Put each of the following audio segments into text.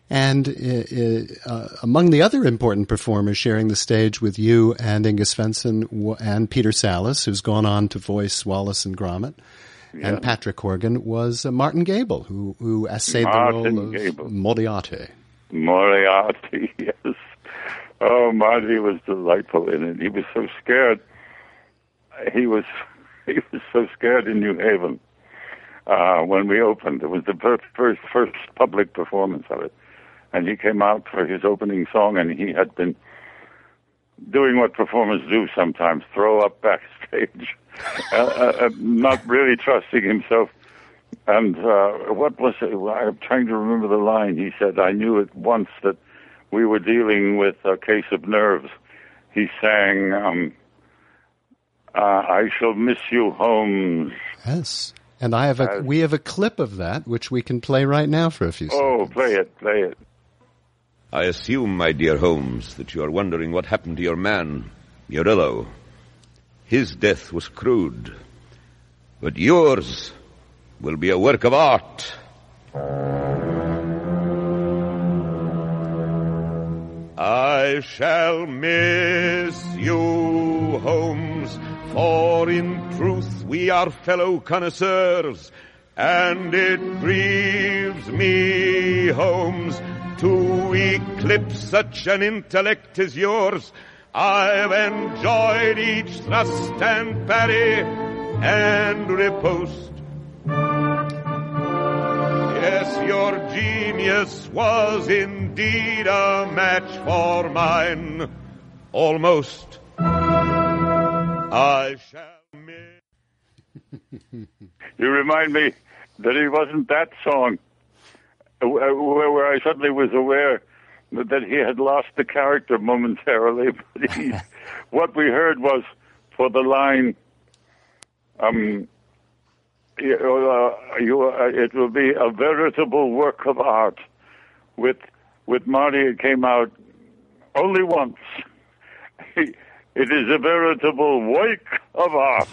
And among the other important performers sharing the stage with you and Inge Svensson and Peter Sallis, who's gone on to voice Wallace and Gromit, and Patrick Horgan, was Martin Gable, who essayed the role of Moriarty. Moriarty, yes. Oh, Marty was delightful in it. He was so scared. He was so scared in New Haven when we opened. It was the first public performance of it. And he came out for his opening song, and he had been doing what performers do sometimes, throw up backstage, not really trusting himself. And what was it? I'm trying to remember the line. He said, I knew at once that we were dealing with a case of nerves. He sang, I shall miss you, Holmes. Yes. And we have a clip of that, which we can play right now for a few seconds. Oh, play it. I assume, my dear Holmes, that you are wondering what happened to your man, Murillo. His death was crude, but yours will be a work of art. I shall miss you, Holmes, for in truth we are fellow connoisseurs, and it grieves me, Holmes, to eclipse such an intellect as yours. I've enjoyed each thrust and parry and riposte. Yes, your genius was indeed a match for mine. Almost. I shall miss. You remind me that it wasn't that song where I suddenly was aware that he had lost the character momentarily. But what we heard was for the line, it will be a veritable work of art. With Marty, it came out only once. It is a veritable work of art.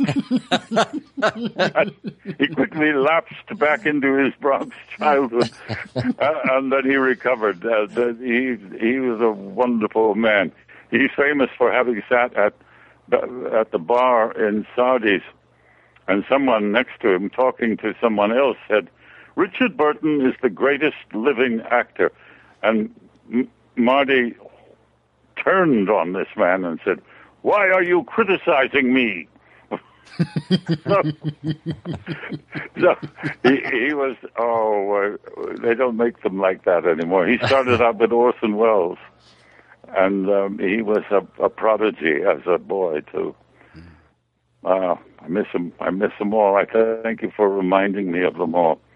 He quickly lapsed back into his Bronx childhood, and then he recovered. He was a wonderful man. He's famous for having sat at the bar in Saudi's, and someone next to him, talking to someone else, said, Richard Burton is the greatest living actor. And Marty turned on this man and said, why are you criticizing me? So he was, they don't make them like that anymore. He started out with Orson Welles, and he was a prodigy as a boy, too. I miss them all. I thank you for reminding me of them all.